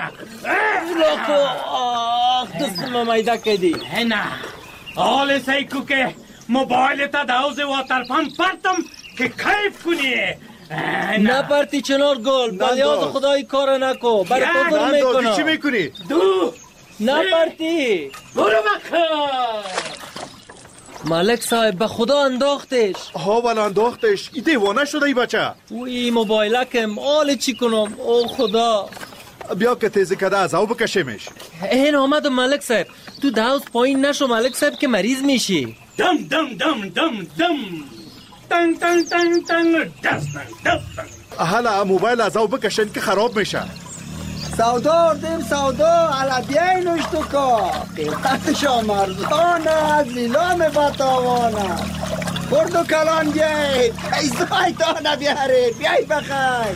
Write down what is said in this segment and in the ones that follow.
لاکو دستم میده کدی نه حال سیکو که موبایل تا دوز واتر پمپ پرتم که کیف کنی. نه پرتی چنار گل بلیاز خدای کار نکو برای تو دور میکنم. چی میکنی؟ دو نه پرتی برو بخیر. ملک صاحب به خدا انداختش. ها ولی انداختش. ای دیوانه شده ای بچه. وی موبایلکم آل چی کنم او خدا. بیا که تیزی کده از او بکشیمش. این آمد ملک صاحب تو داوز پایین نشو ملک صاحب که مریض میشی. دم دم دم دم دم تن تن تن تن دستن. حالا موبایل از او بکشین که خراب میشه. سودا اردیم سودا علا بیای نشتو که قیمتشا مرزان است لیلام باتاوان است. خورد و کلان بیای پیزای دانه بیاره بیای بخیر.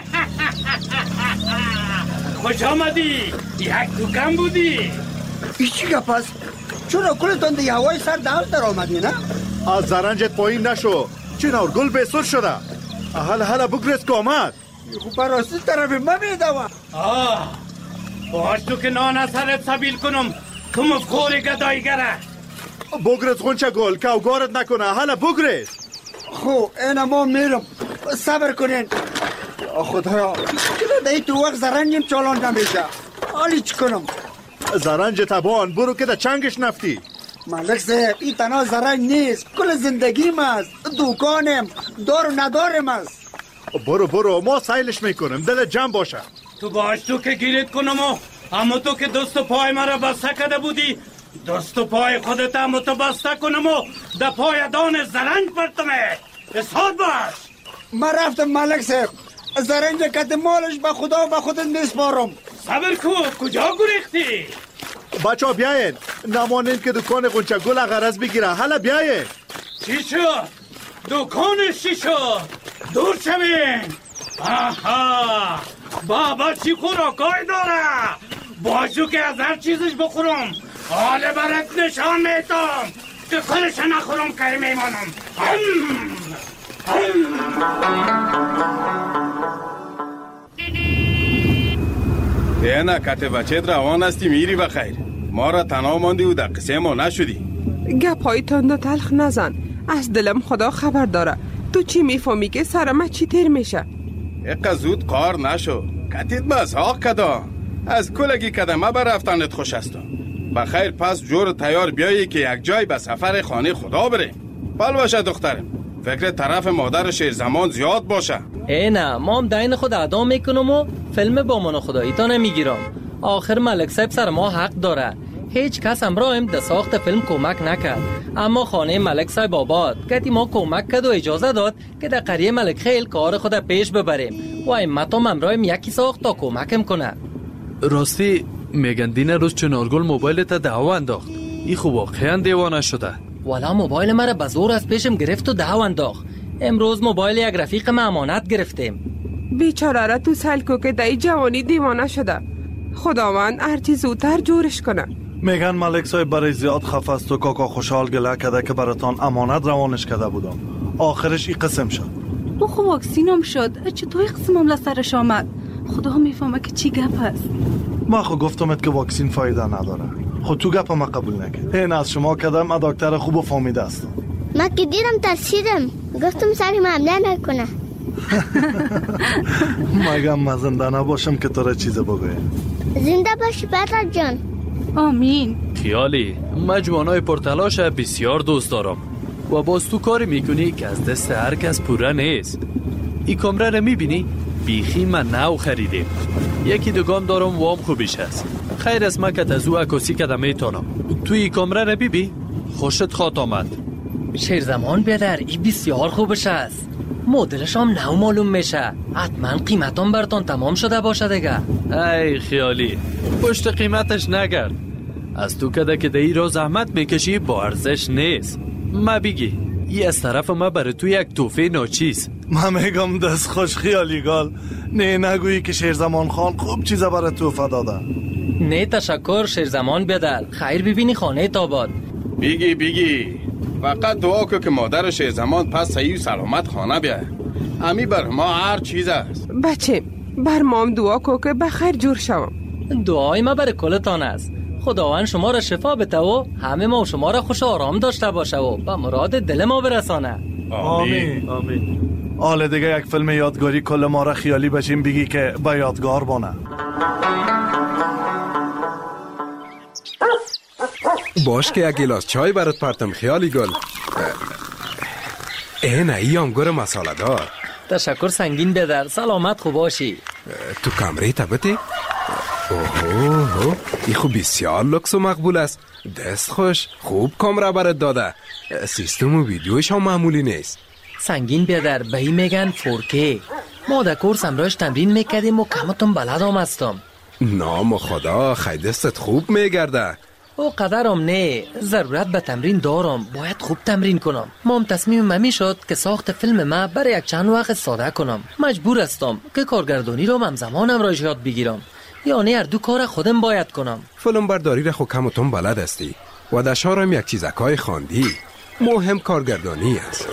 خوش آمدی. یک دکان بودی. ای چی گپ است؟ چون کلتون دی هوای سر داوز در آمدی نه؟ از زرنجت پایین نشو. چنار گل بسر شده. حالا بگرس که آمد. خوب براستی طرف ما میدوم. باش تو که نان سرت سبیل کنم که مفخور گدایگره. بگرس غنچه گل که اوگارت نکنه. حالا بگرس. خو اینا ما میرم صبر کنین. خدایا دی تو وقت زرنجیم چالان نمیشه. حالی چی کنم؟ زرنج تبان برو که در چنگش نفتی. ملک صاحب این تنها زرنج نیست کل زندگیم است. دوکانم دار و ندارم است. برو ما سایلش میکنم دل جمع باشه. تو باش تو که گیرت کنم اما تو که دست و پای مرا بسته کده بودی دست و پای خودت هم تو بسته کنم و در پای دان زرنج پرتمه. اصحاد باش. من رفتم ملک صاحب زرنج کت مالش به خدا و به خودت میسپارم. صبر کو کجا گریختی؟ بچه ها بیاین نمانین که دکان غنچه گل غرض بگیره. حالا بیاین. چی شد؟ دکانش چی شد؟ دور شوین. آها بابا چی خوراکای داره؟ باشو که از هر چیزش بخورم حال برات نشان میتم که کلش نخورم که میمانم. دینا کت بچت روان هستی میری بخیر. ما را تنها ماندی و در قصه ما نشدی. گپای تند و تلخ نزن. از دلم خدا خبر داره. تو چی میفهمی که سرم چی تیر میشه؟ اقا زود قار نشو. کتیت مساق کدا. از کلگی کدمه برفتنت خوش هستم. بخیر پس جور تیار بیایی که یک جای به سفر خانه خدا بریم. بل باشه دخترم. فکر طرف مادر شیر زمان زیاد باشه. نه ما هم دین خود ادا میکنم و فیلم با من خدایی تا نمیگیرم. آخر ملک صاحب سر ما حق داره. هیچ کس امراهم در ساخت فیلم کمک نکرد اما خانه ملک صاحب آباد گتی ما کمک کرد و اجازه داد که در قریه ملک خیل کار خود پیش ببریم و ایمتام امراهم یکی ساخت تا کمکم کنه. راستی میگن دین روز چنارگل موبایلت دعوا انداخت. ای خوب واقعا دیوانه شده. والا موبایل مرا به زور از پیشم گرفت و دعوا انداخت. امروز موبایل یک رفیق ما امانت گرفتیم. بیچاره را تو سلکو که دای جوانی دیوانه شده. خداوند هرچی زودتر جورش کنه. میگن ملک صاحب برای زیاد خفه است و کاکا خوشحال گله کده که براتان امانت روانش کده بودم. آخرش ای قسم شد. او خب واکسینم شد. چطور قسمم لسرش آمد؟ خدا میفهمه که چی گپ است. ما خود گفتمت که واکسین فایده نداره. خود تو گپ ما قبول نکرد. این از شما کدم ما دکتر خوب و فهمیده هستم. ما که دیدم ترسیدم گفتم سری ما حمله نکنه. مگم من زنده نباشم که تو را چیز بگویم. زنده باشی برادر جان. آمین. خیالی مجموعه پرتلاش بسیار دوست دارم و باز تو کاری میکنی که از دست هر کس پوره نیست. این کامره رو میبینی؟ بیخی من نو خریدیم. یکی دوگام دارم وام خوبیش هست. خیر از من که تزو عکاسی کدم میتونم. توی این کامره رو بیبی خوشت خواد آمد. شیر زمان بیادر ای بسیار خوبش است. مدلش هم نو معلوم میشه. حتما قیمتان براتون تمام شده باشه دیگه. ای خیالی پشت قیمتش نگرد. از تو کده که دی را زحمت میکشی با ارزش نیست. ما بگی ای از طرف ما برای تو یک توفه ناچیز. من میگم دست خوش خیالی گال. نه نگویی که شیرزمان خان خوب چیزا برای توفه دادن. نه تشکر شیرزمان بیادر. خیر ببینی خانه تاباد. بیگی فقط دعا که مادر شیرزمان پس صحیح و سلامت خانه بیاد. امی بر ما هر چیز است. بچه بر مام دعا کو که بخیر جور شوم. دعای ما برای کلتان است. خداوند شما را شفا بده و همه ما و شما را خوش آرام داشته باشه و به مراد دل ما برسانه. آمین آمین. حالا دیگه یک فیلم یادگاری کل ما را خیالی بشیم بگی که به یادگار بانه. باش که یک گلاس چای برات پرتم خیالی گل. اینه ای آمگور مساله دار. تشکر سنگین بدر. سلامت خوب باشی. تو کمره تبتی؟ اوه ای خوب بسیار لکس و مقبول است. دست خوش. خوب کامره برات داده. سیستم و ویدیوش هم معمولی نیست. سنگین بدر به این میگن 4K. ما در کورس امروز تمرین میکردیم و کمتون بلد هم هستم. نام خدا خیلی دستت خوب میگرده. او قدرم نه، ضرورت به تمرین دارم. باید خوب تمرین کنم. مام تصمیم من شد که ساخت فیلم ما برای یک چند وقت ساده کنم. مجبور هستم که کارگردانی رو همزمان را یاد بگیرم. یعنی هر دو کار خودم باید کنم. فیلم برداری را خود کمتون بلد هستی و در شهرم یک چیزکای خواندی. مهم کارگردانی است.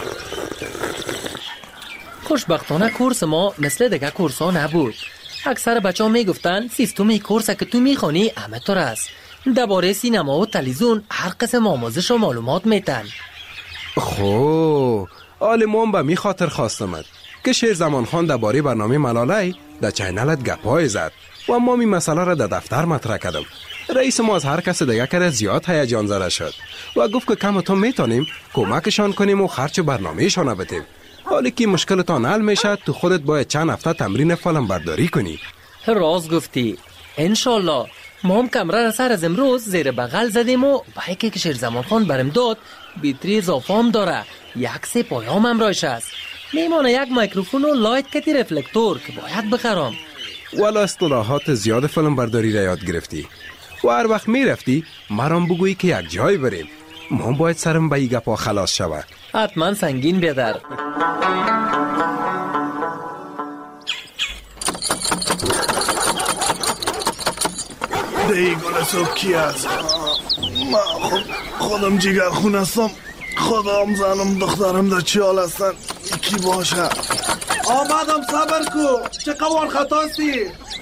خوشبختانه کورس ما مثل دیگه کورس ها نبود. اکثر بچه ها میگفتن سیستم کورس که تو میخوانی همه طور است. درباره سینما و تلویزیون هر قسم آموزش و معلومات میتن. خو آلمان به می خاطر خواستمد که شیر زمان خان درباره برنامه ملاله در چینلت گپای زد و ما می مسئله را در دفتر مطرح کردم. رئیس ما از هر کس دیگه کرد زیاد هیجان زده شد و گفت که کمتون میتونیم کمکشان کنیم و خرچ برنامهشان بدیم. حالی که مشکلتان حل میشه تو خودت باید چند هفته تمرین فیلم برداری کنی. راست گفتی. انشالله. ما هم کمره را سر از امروز زیر بغل زدیم و بایکی که شیر زمان خان برم داد بیتری اضافه هم داره. یک سه پایام هم رایش است. میمانه یک میکروفون و لایت کتی رفلکتور که باید بخرم. والا اصطلاحات زیاد فیلم برداری را یاد گرفتی و هر وقت میرفتی مرام بگویی که یک جای بریم. ما باید سرم به این گپا خلاص شود. حتما سنگین بیادر. دی گل صبح کی است؟ من خودم جگر خون هستم. خودم زنم دخترم در چی حال هستن؟ کی باشه؟ آمدم صبر کو. چه قوار خطاستی؟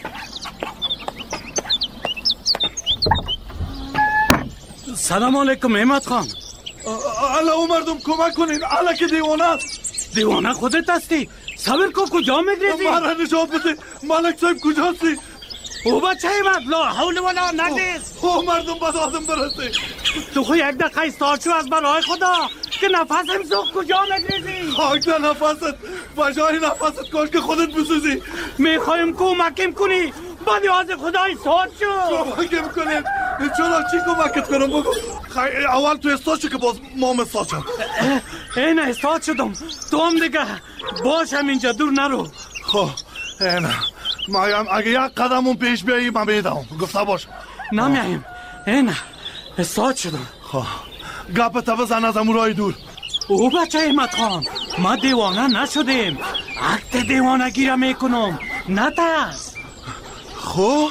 سلام علیکم احمد خان. الا او مردم کمک کنین. الا که دیوانه است. دیوانه خودت هستی؟ صبر کو. کجا میگریزی؟ مرا نجات بده. ملک صاحب کجاستی؟ او بچه احمد لا حول ولا نگریز. او مردم بد آدم برسته. تو خو یک دقیقه ایستاد شو از برای خدا که نفسم سوخت. کجا میگریزی؟ خاک در نفست. بجای نفست کاش که خودت بسوزی. میخوایم کمکم کنی. بعد از خدا ایستاد شو. کمکم کنیم. چرا چی کمکت کنم بگو. اول تو استاد شو که باز ما استاد شد. این استاد شدم. تو هم دیگه باشم اینجا دور نرو. خب اینه مایم اگه یک قدمون پیش بیایی من بیدم. گفته باش. نمیم. اینه استاد شدم. خب گپت بزن از امورای دور. او بچه احمد خان ما دیوانه نشدیم. عکت دیوانه گیره میکنم. نترس. خب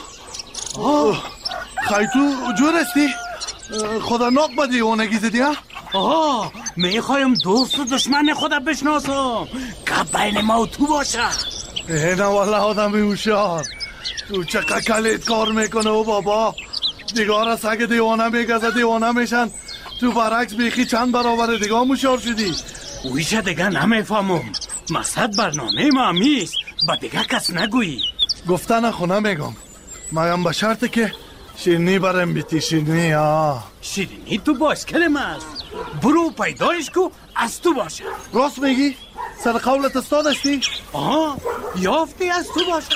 خیلی تو جور استی؟ خدا ناک با دیوانگی زدی ها؟ میخوایم دوست و دشمن خدا بشناسم. که بین ما و تو باشه. اینه والله آدم هوشیار. تو چقدر کلید کار میکنه و بابا. دیگار از اگه دیوانه میگزه دیوانه میشن. تو برعکس بیخی چند برابر دیگه هوشیار شدی. اویشه دیگه نمیفهمم. مقصد برنامه ما همیست. با دیگه کس نگویی. گفتن خونه میگم. مایم به شرطه که شیرنی برم بیتی. شیرنی شیرنی تو باش کلم است. برو پیدایش کو از تو باشه. راست میگی؟ سر قولت استادشتی؟ یافتی از تو باشه.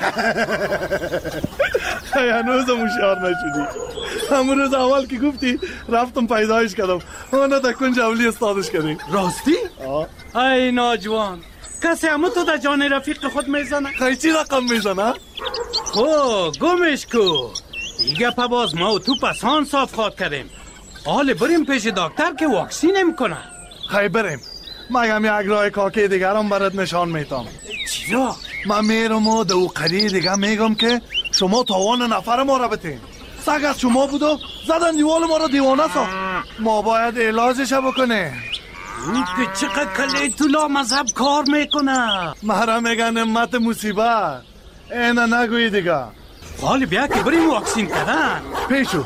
هنوزم هوشیار نشدی. همون روز اول که گفتی رفتم پیدایش کردم. اونو در کنج اولی استادش کردیم. راستی؟ ای ناجوان کسی همون تو در جان رفیق خود میزنه؟ خیلی چی رقم میزنه؟ گمش کو. دیگه پا باز ما و تو پسان صاف خواد کردیم. حالا بریم پیش دکتر که واکسینم کنه. خیلی بریم. مگم یک راه کاکی دیگرم برات نشان میتام. چیا؟ من میرم و دو قریه دیگه میگم که شما تاوان نفر ما را بتین. سگ از شما بودو زدن دیوال ما را دیوانه ساخت. ما باید علاجش بکنه. که چقدر کلی تو لا مذهب کار میکنه. مرا میگن امت مصیبت. اینه نگوی دیگه. حالی بیا که بریم واکسین کردن. پیشو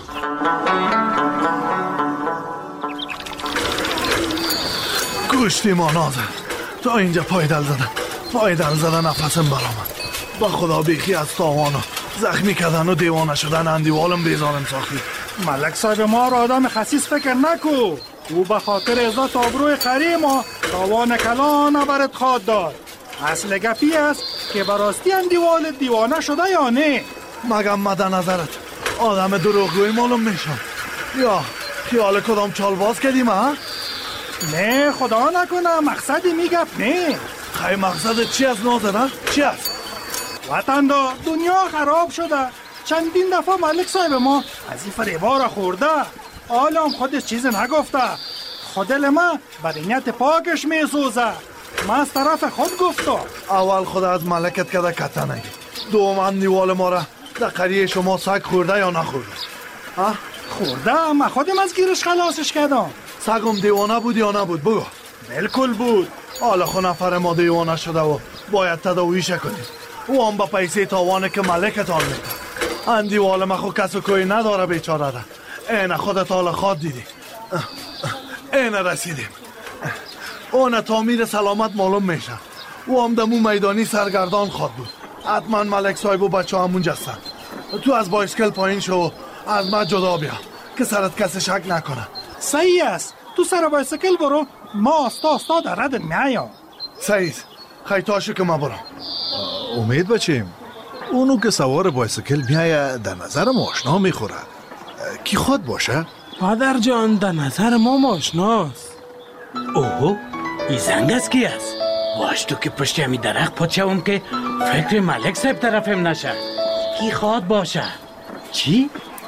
گوشتی ما نازه تا اینجا پایدل زدن نفسم برامد. با خدا بیخی از تاوانو زخمی کردن و دیوانه شدن اندیوالم بیزارم ساختی. ملک صاحب ما را آدم خسیس فکر نکو. او به خاطر عزت آبروی خری ما تاوان کلان نبرد خواد داد. اصل گپی است که براستی اندیوال دیوانه شده یا نه؟ مگم مده نظرت آدم دروغگوی معلوم میشم یا خیال کدام چال باز کردیم ها؟ نه خدا نکنه مقصدی میگفت نه. خیلی مقصد چی از نازنه؟ چی است؟ وطن دنیا خراب شده. چندین دفعه ملک صاحب ما از این فریبا را خورده. حالا هم خودش چیز نگفته. خود دل ما به نیت پاکش میسوزه. من از طرف خود گفتم. اول خود از ملکت کده کتنه. دوم اندیوال ما را در قریه شما سگ خورده یا نخورده؟ خورده؟ من خودم از گیرش خلاصش کردم. سگم دیوانه بود یا نبود بگو؟ بالکل بود. حالا خود نفر ما دیوانه شده و باید تداویش کنید. او هم با پیسه تاوانه که ملکتان میده. اندیوال ما خود کس و کوی نداره بیچاره ده. این خودت حالا خواد دیدی. این رسیدیم. اون تعمیر سلامت معلوم میشه. او هم دمو میدانی سرگردان خواد بود. حتما ملک صاحب و بچه همون جستن. تو از بایسکل پایین شو از ما جدا بیا که سرت کسی شک نکنه. صحیح است. تو سر بایسکل برو. ما استا در ردت میایم. صحیح. خیتاشو که ما برم. امید بچیم اونو که سوار بایسکل میایه در نظر ما آشنا میخوره. کی خود باشه؟ پدر جان در نظر ما آشناست. اوه این زنگ است کی است؟ باش تو که پشت همی درخت پاچم که فکر ملک صاحب طرفم نشه. کی خواد باشه؟ چی؟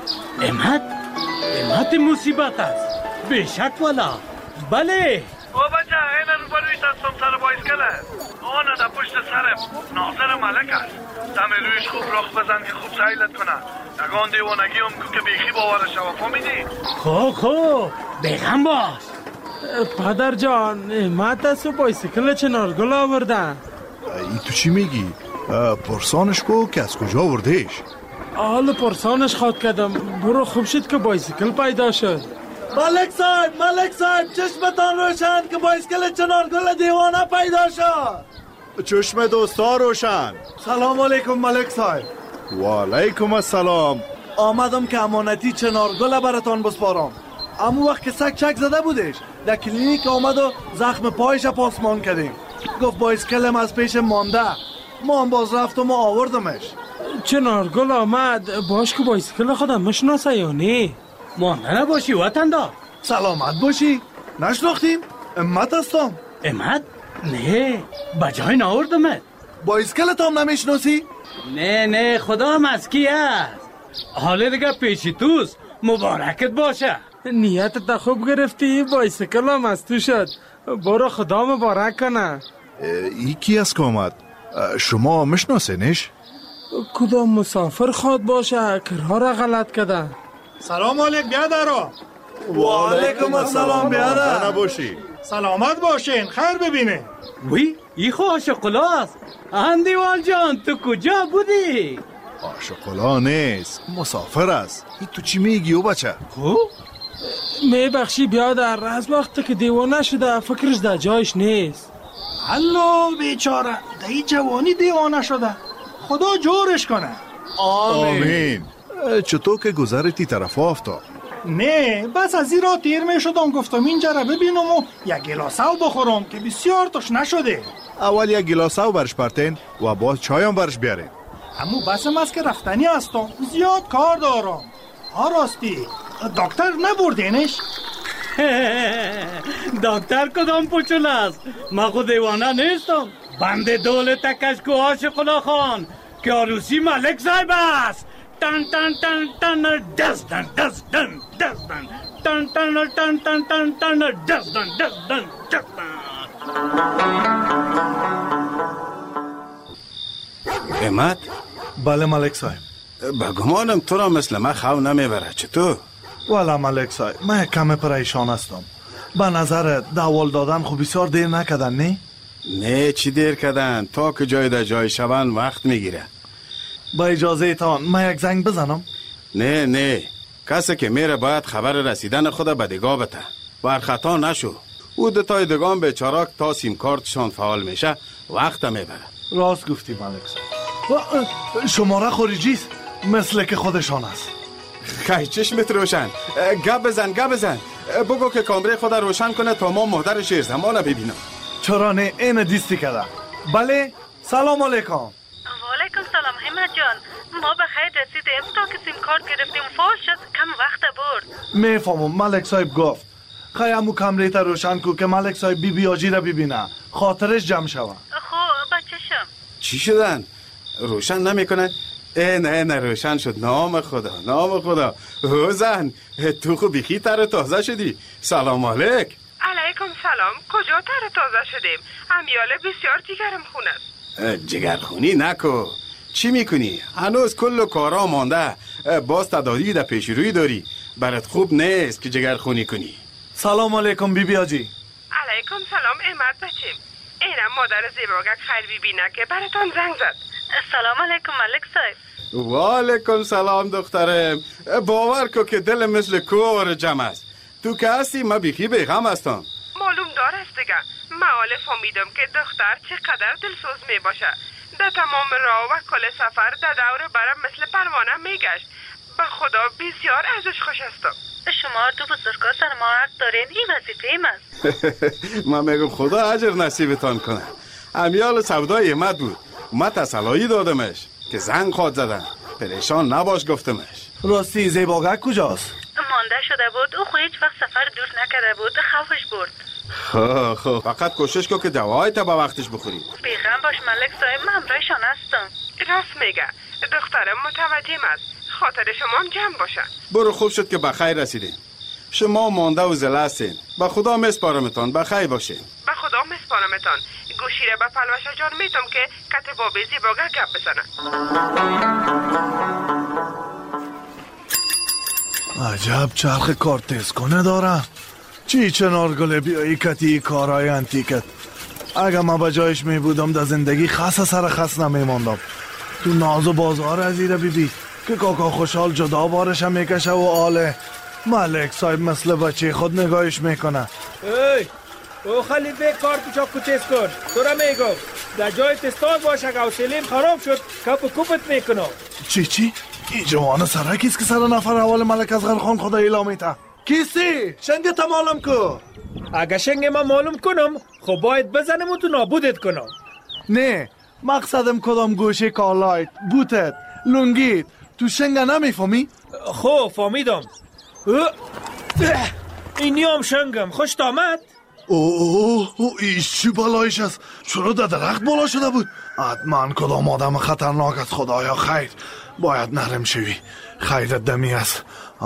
امت مصیبت است. بشک والا. بله او بچه این رو برویش هستم سر بایسکله. آنه در پشت سرم ناظر ملک است. دم رویش خوب رخ بزن که خوب سیلت کنه. نگان دیوانگی هم که بیخی باورش شوافا میدی. خوب بگم باش. پدر جان امت است و بایسکل چنارگل آوردن. ای تو چی میگی؟ پرسانش کو که از کجا آوردهش؟ حالا پرسانش خواد کردم. برو خوب شد که بایسکل پیدا شد. ملک صاحب چشمتان روشن که بایسکل چنارگل دیوانه پیدا شد. چشم دوستا روشن. سلام علیکم ملک صاحب. و علیکم السلام. آمدم که امانتی چنارگل براتان بسپارم. امو وقت که سگ چک زده بودش در کلینیک آمد و زخم پایش پاسمان کردیم. گفت بایسکلم از پیش مانده. ما هم باز رفتم و آوردمش. چنارگل آمد باش که بایسکل خودم مشناسه یا نه؟ مانده نباشی وطن دا. سلامت باشی. نشناختیم؟ امت هستم. امت؟ نه بجای ناوردمت. بایسکلت هم نمیشناسی؟ نه خدا هم از کی است. حالا دیگه پیشی توست. مبارکت باشه. نیتت خوب گرفتی. بایسکل هم از تو شد. برو خدا مبارک کنه. ای کی است که آمد؟ شما مشناسینش؟ کدام مسافر خواد باشه که راه را غلط کده. سلام علیک بیادرها. و علیکم السلام بیادر. نباشی. سلامت باشین خیر ببینه. وی ای خو آشقلاست. اندیوال جان تو کجا بودی؟ آشقلا نیست مسافر است. ای تو چی میگی او بچه؟ میبخشی بیادر از وقتی که دیوانه شده فکرش در جایش نیست. الله بیچاره در این جوانی دیوانه شده. خدا جورش کنه. آمین. چطور که گذرتی طرف افتاد؟ نه بس از این را تیر می شدم گفتم اینجا را ببینم و یک گلاس آب بخورم که بسیار تشنه شده. اول یک گلاس آب برش پرتین و باز چایم برش بیارین. امو بسم است که رفتنی هستم زیاد کار دارم. راستی دکتر نبردینش؟ دکتر کدام پوچول است؟ من خود دیوانه نیستم. بنده دولت کشکو عاشق‌الله خان که عروسی ملک صاحب است. تن تن تن تن دستن دستن دستن تن تن تن تن تن تن دستن دستن دستن. امت؟ بله ملک صاحب. بگمانم تو را مثل من خو نمیبره. چطور؟ والا ملک صاحب من کم پریشان هستم. به نظرت داول دادن خب بسیار دیر نکردن نه؟ نه چی دیر کردن تا که جای در جای شوند وقت میگیره. با اجازه تان من یک زنگ بزنم؟ نه کسی که میره باید خبر رسیدن خود به دگاه بده. بر خطا نشو. او دوتای دگان بیچارا تا سیم کارتشان فعال میشه وقت میبره. راست گفتی ملک صاحب. شماره خارجیست مثل که خودشان است. خیلی چشمت روشن. گپ بزن بگو که کامره خود روشن کنه تا ما مادر شیرزمان ببینم. چرا نه این دیستی کرده. بله سلام علیکم. وعلیکم سلام همت جان. ما به خیر رسیدیم تا که سیم کارت گرفتیم فوش شد کم وقت برد. میفهمم ملک صاحب گفت خیلی همو کمره تا روشن کو که ملک صاحب بی آجی را ببینه خاطرش جمع شوه. خب بچه‌شم چی شدن؟ روشن نمیکنن؟ نه روشن شد. نام خدا او زن تو خو بیخی تر تازه شدی. سلام علیک. علیکم سلام. کجا تر تازه شدیم؟ امیاله بسیار جگرم خونه است. جگرخونی نکو. چی میکنی؟ هنوز کل کارا مانده. باز تدادی در پیش روی داری. برات خوب نیست که جگرخونی کنی. سلام علیکم بیبی آجی. علیکم سلام احمد بچیم. اینم مادر زیباگک خیلی بیبینه که براتان زنگ زد. سلام علیکم ملک صاحب. و علیکم سلام دخترم. باور کو که دل مثل کور جمع است. تو که هستی ما بیخی بیغم هستم. معلوم دار است دیگه. معال فهمیدم که دختر چقدر دلسوز می باشه. در تمام راه و کل سفر در دور برم مثل پروانه میگشت. به خدا بسیار ازش خوش هستم. شما تو بزرگا سر ما حق دارین. این وظیفه ایم است. من میگم خدا اجر نصیبتان کنه. امیال سودای احمد بود. ما تسلایی دادمش که زنگ خواد زدن. پریشان نباش گفتمش. راستی زیباگک کجاست؟ مانده شده بود. او خو هیچ وقت سفر دور نکرده بود. خوفش برد. خب فقط کوشش کن که دوای تا با وقتش بخوری. بیغم باش ملک صاحب. من همراهشان هستم. راست میگه. دخترم متوجهم است. خاطر شما هم جمع باشه. برو خوب شد که بخیر رسیدین. شما مانده و زله هستین. به خدا میسپارمتان. بخیر باشین. به خدا میسپارمتان. گوشی را به پلوش جان میتم که کت بابی زیباگه گپ بزنه. عجب چرخ کار تیز کنه داره. چی چنارگله بیایی کتی کارهای انتیکت. اگه من به جایش می بودم در زندگی خاص سر خاص نمی ماندم. تو ناز و بازار از ایره بیبی که کاکا خوشحال جدا بارشم میکشه و آله. ملک صاحب مثل بچه خود نگاهش میکنه. او خالد بیگ کار تو چاکو تیز کن. تو را میگم در جای تستاد باشه که حوصله‌ام خراب شد کپ کوپت میکنم. چی؟ این جوان سرکیست که سر نفر اول ملک اصغر خان خدا ایلامیته. کیستی؟ شنگ تا معلوم کو. اگه شنگ من معلوم کنم خب باید بزنم و تو نابودت کنم. نه مقصدم کدام گوشه کالایت بوتت لونگیت تو شنگ نمیفهمی؟ خب فهمیدم. اینی هم شنگم. خوش آمد. اوه ایش چی بالایش است؟ چرا در درخت بالا شده بود؟ حتما کدام آدم خطرناک است. خدایا خیر باید نرم شوی. خیرت دمی است.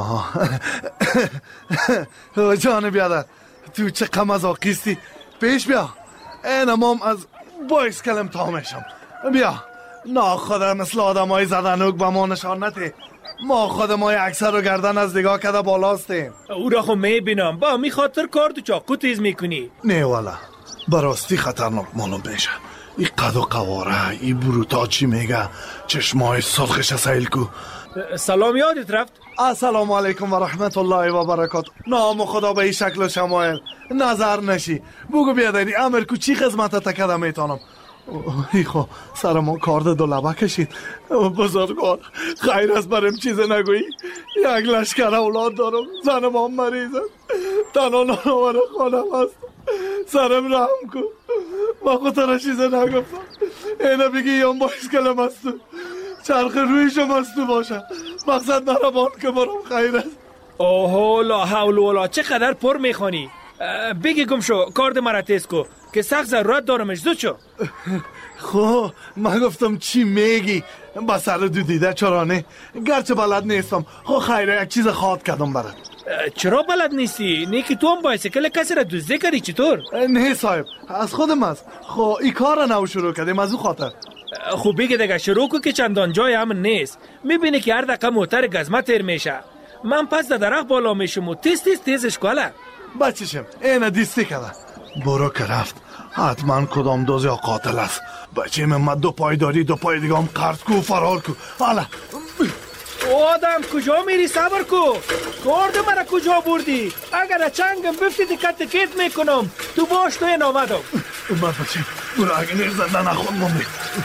جان بیادر تو چه قمزاقیستی. پیش بیا. اینم هم از بایس کلم تا میشم. بیا ناخدا مثل آدم های زدنوک به ما نشان نده. ما خودمای اکثر رو گردن از نگاه کده بالاستیم. او را خو میبینم. با می خاطر کار تو چاقو تیز میکنی. نه والا براستی خطرناک معلوم میشه. ای قد و قواره ای بروتا چی میگه. چشمای سرخش سیل کو. سلام یادت رفت؟ السلام علیکم و رحمت الله و برکاته. نام خدا به این شکل و شمایل نظر نشی. بگو بیادری امر کو چی خدمت تکده میتونم. ای خو سر ما کار دو لبه کشید. بزرگوار خیر است برم چیز نگویی. یک لشکر اولاد دارم. زنم هم مریض است. تنها نانوار خانم است. سرم رحم کن. ما خود را چیز نگفتم. اینه بگی یام با اسکلم است. چرخ رویشم است باشه. مقصد نربان که برام خیر است. اوه لا حول ولا. چقدر پر میخوانی. بگی گم شو کارد مرا تیز کو که سخت ضرورت دارمش. زود شو. خب من گفتم چی میگی. با سر دو دیده چرانه گرچه بلد نیستم. خب خیره یک چیز خواد کردم برات. چرا بلد نیستی؟ نه که تو هم بایسکل کسی را دزدی کردی چطور؟ نه صاحب از خودم است. خب این کار را نو شروع کردیم از او خاطر. خب بگه دیگه شروع کو که چندان جای امن نیست. میبینی که هر دقیقه موتر گزمه تیر میشه. من پس در درخت بالا میشم و تیزش کاله. بچشم اینه دیستی کده. برو که رفت حتما کدام دوز یا قاتل است. بچه من دو پای داری، دو پای دیگه هم قرض کو فرار کو. حالا آدم کجا میری؟ صبر کو. گرد مرا کجا بردی؟ اگر چنگم بفتی دکت کیت میکنم. تو باش تو این آمدم. بس بچه برو اگه نیر زنده نخون مونده.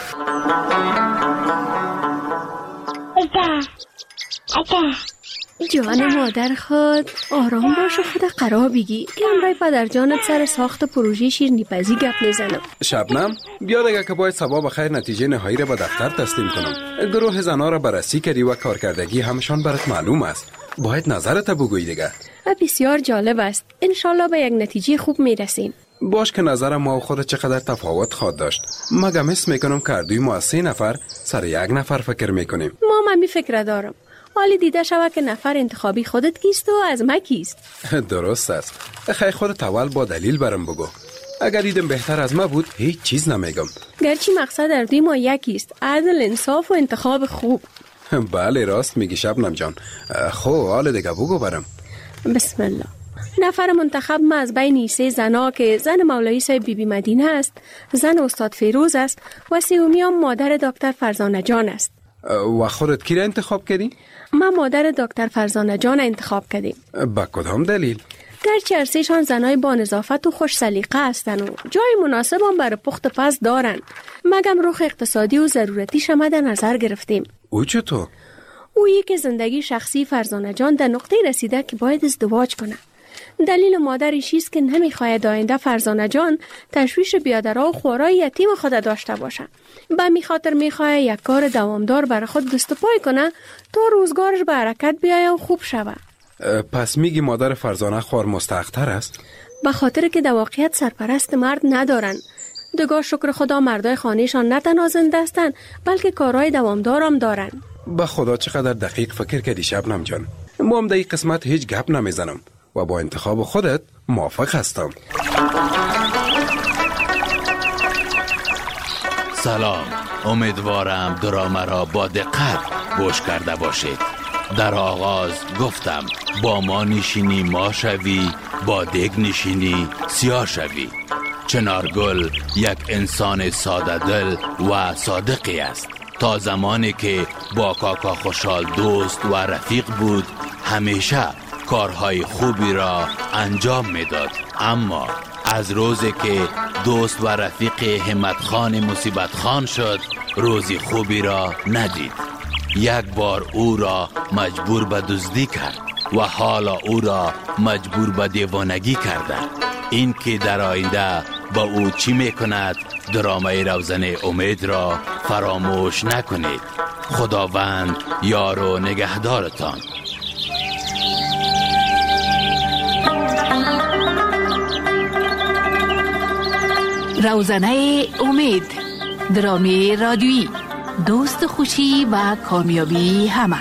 جان مادر خود آرام باش و خود قرار بگی که امرای پدر جانت سر ساخت پروژه شیرینی‌پزی گپ میزنم. شبنم بیا دیگه که باید صبا بخیر نتیجه نهایی را به دفتر تسلیم کنم. گروه زنا را بررسی کردی و کارکردگی همشان برات معلوم است. باید نظرت بگوی دیگه. بسیار جالب است. انشالله به یک نتیجه خوب میرسیم. باش که نظر ما و خود چقدر تفاوت خواهد داشت. مگم اسم میکنم که دوی ما 3 نفر سر یک نفر فکر میکنیم. ما می فکر دارم. حالی دیده شود که نفر انتخابی خودت کیست و از ما کیست. درست است. خیلی خودت اول با دلیل برم بگو. اگر دیدم بهتر از ما بود هیچ چیز نمیگم. گرچه مقصد در دوی ما یکیست، عدل، انصاف و انتخاب خوب. بله راست میگی شبنم جان. خب حال دیگه بگو برم. بسم الله. نفر منتخب ما از بین 3 زنا که زن مولوی صاحب بی بی مدینه است، زن استاد فیروز است و سومی مادر دکتر فرزانه جان است. و خودت کی را انتخاب کردی؟ ما مادر دکتر فرزانه جان انتخاب کردیم. با کدام دلیل؟ گرچه هر 3 شان زنای با نظافت و خوش سلیقه هستند و جای مناسب هم برای پخت پز دارند، مگم رخ اقتصادی و ضرورتی شما در نظر گرفتیم. او چطور؟ او که زندگی شخصی فرزانه جان در نقطه رسیده که باید ازدواج کنه. دلیل مادرش است که نمیخواهد آینده فرزانه جان تشویش بیادرها و خوارای یتیم خود داشته باشه. به می خاطر میخواهد یک کار دوامدار برای خود دست و پای کنه تا روزگارش به حرکت بیاید و خوب شود. پس میگی مادر فرزانه خوار مستحق‌تر است؟ به خاطر که در واقعیت سرپرست مرد ندارن. دگاه شکر خدا مردای خانهشان نه تنها زنده هستند بلکه کارهای دوامدار هم دارن. به خدا چقدر دقیق فکر کردی شبنم جان. ما هم در این قسمت هیچ گپ نمیزنم و با انتخاب خودت موافق هستم. سلام، امیدوارم دراما را با دقت گوش کرده باشید. در آغاز گفتم با ما نشینی ما شوی، با دگ نشینی سیاه شوی. چنارگل یک انسان ساده دل و صادقی است. تا زمانی که با کاکا خوشحال دوست و رفیق بود همیشه کارهای خوبی را انجام میداد، اما از روزی که دوست و رفیق همت خان مصیبت خان شد روزی خوبی را ندید. یک بار او را مجبور به دزدی کرد و حالا او را مجبور به دیوانگی کرده. این که در آینده با او چی میکند درامای روزن امید را فراموش نکنید. خداوند یار و نگهدارتان. روزنه امید، درامی رادیویی، دوست خوشی و کامیابی همه.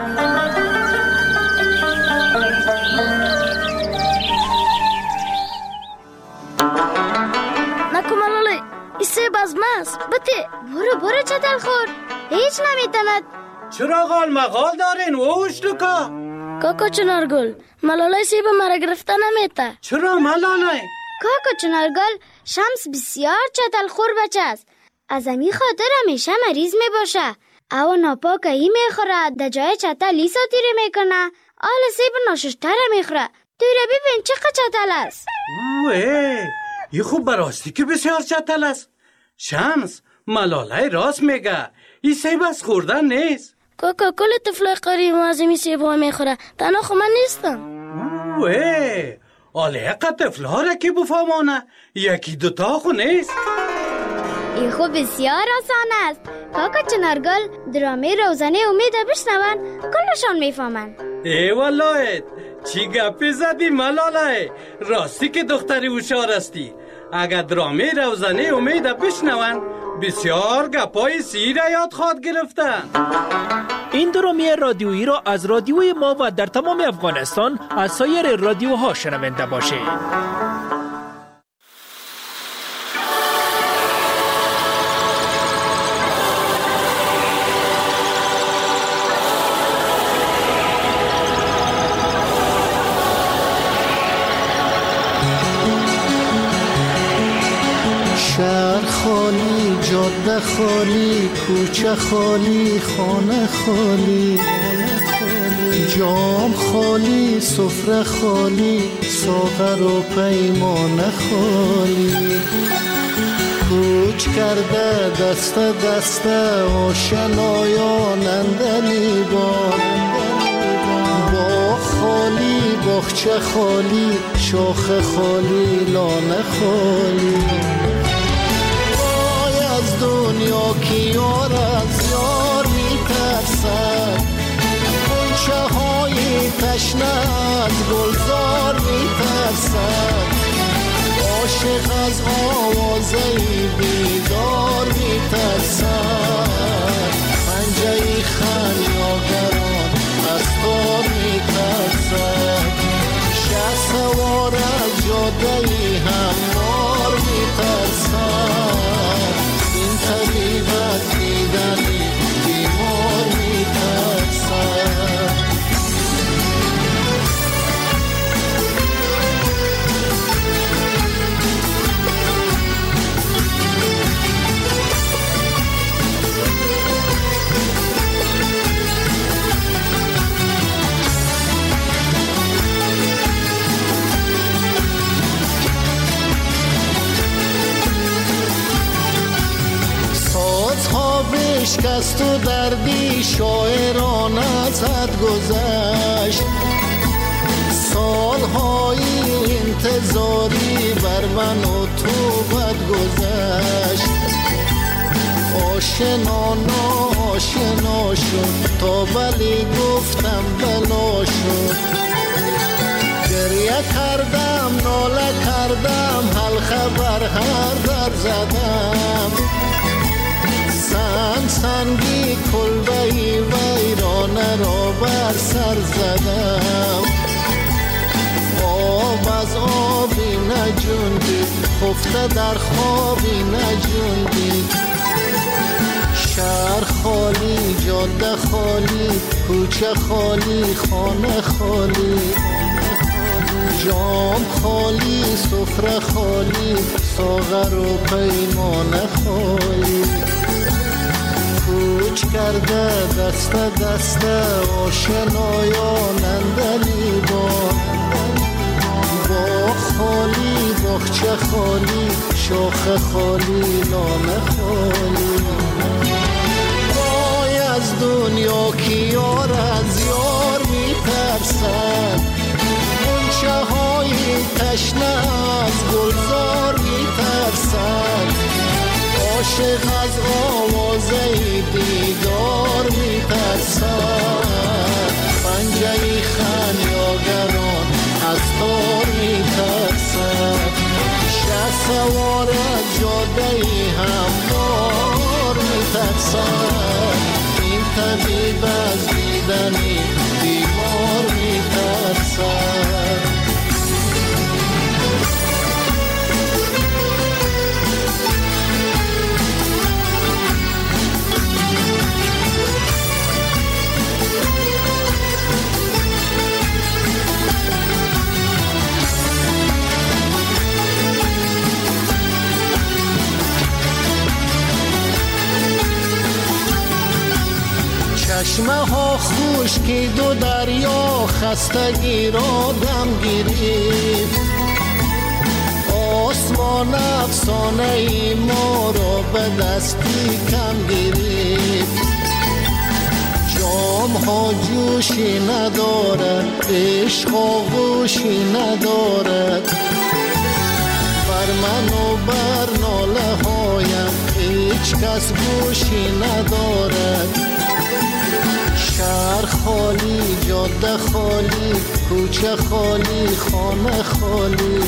نکمالاله ایسه بازماست بته برو چطل خور هیچ نمیتند. چرا غال مغال دارین ووش لکا؟ کاکا چنارگل ملاله سیب مرا گرفته نمیته. چرا ملاله؟ کاکا چنارگل شمس بسیار چطل خور بچه است. از امی خاطر همیشه مریض می باشه. او ناپاکه ای می خوره در جای چطل لیسا تیره می کنه. آل سیب ناششتره می خوره. توی ببین چقدر چطل است. اوه ای خوب براستی که بسیار چطل است. شمس ملاله راست میگه. این سیب از خوردن نیست. کاکا کل طفل قریب از امی سیب ها می خوره. تنها خو من نیستم. اوه آله اقا طفل ها را که بفهمانه یکی دوتا خو نیست. این خوب بسیار آسان است. کاکا چنارگل درامه روزنه امید بشنون کلشان میفهمن. ای والله چی گپی زدی ملاله؟ راستی که دختری هوشیار استی. اگر درامه روزنه امید بشنون بسیار گپای سیر یاد خواهد گرفتن. این درامی رادیویی را از رادیوی ما و در تمام افغانستان از سایر رادیوها شنونده باشید. خالی، کوچه خالی، خانه خالی، جام خالی، سفره خالی، ساغر و پیمانه خالی. کوچ کرده دست دست آشنایان اندلی باغ خالی، باغچه خالی، شاخ خالی، لانه خالی. وای از دنیا که یار از یار میترسد، غنچه های تشنه از گلزار میترسد. عاشق از آوازه بیدار میترسد، پنجه خمیاگران از تار میترسد. شه سوار از جاده هموار میترسد، این طبیب از دیدنی بیمار میترسد. بشکست و دردی شاعران ازت گذشت، سالهای انتظاری بر من و تو بد گذشت. آشنا ناشنا شد تا ولی گفتم بلا شد. گریه کردم ناله کردم حلقه بر هر در زدم. سنگی کلبهی ویرانه را بر سر زدم. آب از آبی نجوندید، خفته در خوابی نجوندید. شهر خالی، جاده خالی، کوچه خالی، خانه خالی، جام خالی، سفره خالی، ساغر و پیمانه خالی. کوچ کرده دست دست آشنایان اندلی باغ خالی، باغچه خالی، شاخ خالی، لانه خالی. وای از دنیا که یار از یار میترسد، غنچه های تشنه از گلزار میترسد. عاشق از آوازه دیدار میترسد، پنجه خمیاگران از تار میترسد. شه سوار از جاده هموار میترسد، این طبیب از دیدنی بیمار میترسد. چشمه ها خشکید و دریا خستگی را دم گرفت. آسمان افسانه ای ما را به دستی کم گرفت. جام ها جوشی ندارد، عشق آغوشی ندارد. بر من و بر ناله هایم هیچ کس گوشی ندارد. شهر خالی، جاده خالی، کوچه خالی، خانه خالی،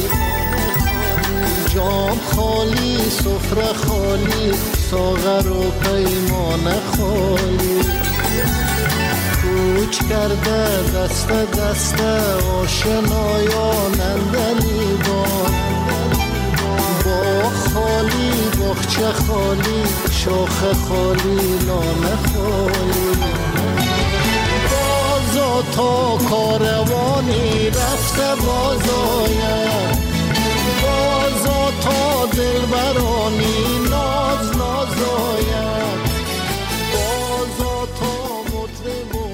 جام خالی، سفره خالی، ساغر و پیمانه خالی. کوچ کرده دست دست آشنایان اندلی باغ خالی، باغچه خالی، شاخ خالی، لانه خالی. بازا تا کاروانی باز آید، بازا تا دلبرانی